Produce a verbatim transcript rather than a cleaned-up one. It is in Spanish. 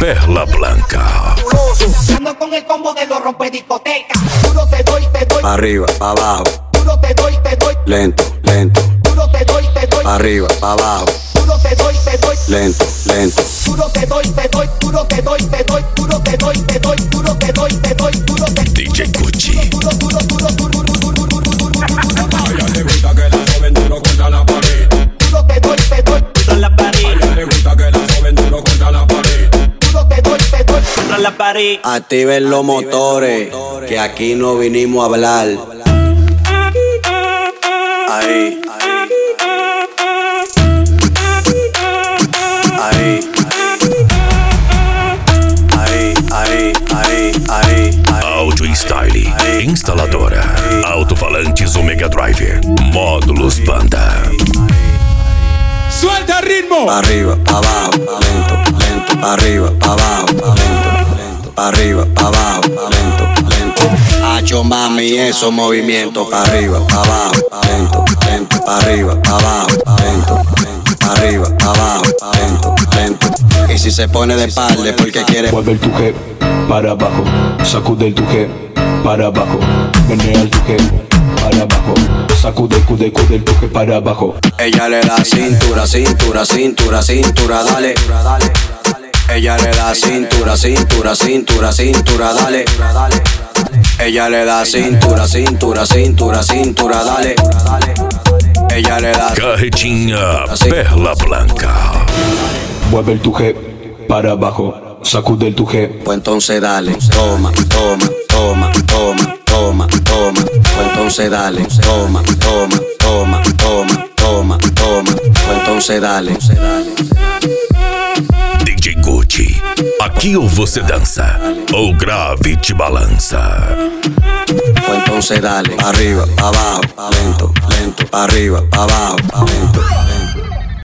Perla Blanca. Ando con el combo de los rompediscotecas. Duro te doy, te doy. Pa' arriba, pa' abajo. Duro te doy, te doy. Lento, lento. Duro te doy, te doy. Pa' arriba, pa' abajo. Duro te doy, te doy. Lento, lento. Duro te doy, te doy. Duro te doy, te doy. Duro te doy, te doy. Duro te doy, te doy. Duro te D J Gucci. Duro, duro, duro, duro, duro, duro, duro, duro. A ella le gusta que la joven duro contra la pared. Duro te doy, te doy. Contra la pared, A ella le gusta que la joven duro contra la pared. Duro te doy, te doy. contra la pared. Activen los motores, que aquí no vinimos a hablar. Ahí, ahí, ahí, ahí, ahí, ahí, ahí, Audio Style, instaladora, alto-falantes Omega Drive, módulos banda. ¡Suelta el ritmo! pa' arriba, pa' abajo, lento, lento, pa' arriba, pa' abajo, lento, lento, pa' arriba, pa' abajo, lento, lento. Hacho mami, esos movimientos, pa' arriba, pa' abajo, lento, lento, pa' arriba, pa' abajo, lento, lento, pa' arriba, pa' abajo, lento, lento. Y si se pone de espalda es porque quiere. Mueve el tuje para abajo, sacude el tuje para abajo, menea el tuje para abajo, sacude, cude, cude el tuje para abajo. Ella le da cintura, cintura, cintura, cintura, dale. Ella le da cintura, cintura, cintura, cintura, dale. Ella le da cintura, cintura, cintura, cintura, dale. Ella le da Carretinha Perla Blanca. Mueve el tuje para abajo, sacude el tuje. Pues entonces dale, toma, toma, toma, toma, toma, toma. Pues entonces dale, toma, toma, toma, toma, toma, toma. Pues entonces dale. D J Gucci, aqui ou você dança, ou grave te balança. Pues entonces dale, pa' arriba, pa' abajo, lento, lento, pa' arriba, pa' abajo, lento.